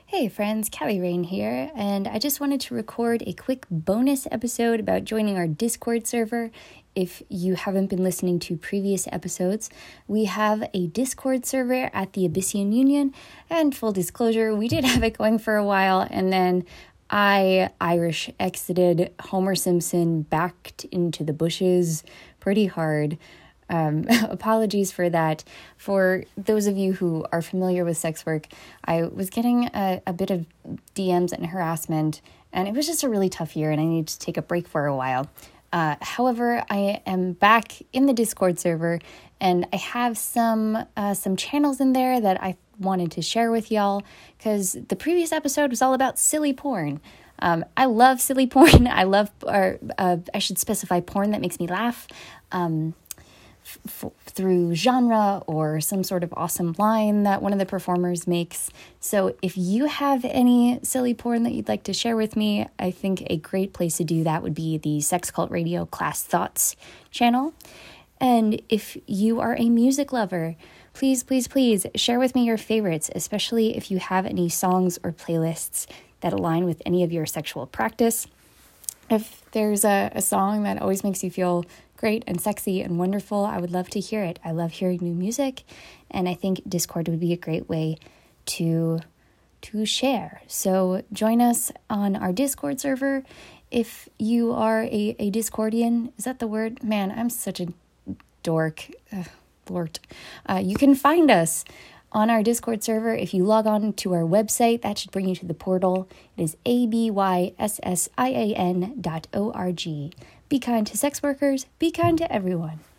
Hey friends, Callie Rain here, and I just wanted to record a quick bonus episode about joining our Discord server. If you haven't been listening to previous episodes, we have a Discord server at the Abyssian Union, and full disclosure, we did have it going for a while, and then I Irish exited Homer Simpson backed into the bushes pretty hard. Apologies for that. For those of you who are familiar with sex work, I was getting a bit of DMs and harassment, and it was just a really tough year, and I needed to take a break for a while. However, I am back in the Discord server, and I have some channels in there that I wanted to share with y'all, because the previous episode was all about silly porn. I love silly porn. I love, I should specify porn that makes me laugh. Through genre or some sort of awesome line that one of the performers makes. So if you have any silly porn that you'd like to share with me, I think a great place to do that would be the Sex Cult Radio Class Thoughts channel. And if you are a music lover, please share with me your favorites, especially if you have any songs or playlists that align with any of your sexual practice. If there's a song that always makes you feel great and sexy and wonderful, I would love to hear it. I love hearing new music, and I think Discord would be a great way to share. So join us on our Discord server. If you are a Discordian, is that the word? Man, I'm such a dork. Lord. You can find us on our Discord server. If you log on to our website, that should bring you to the portal. It is abyssian.org. Be kind to sex workers, be kind to everyone.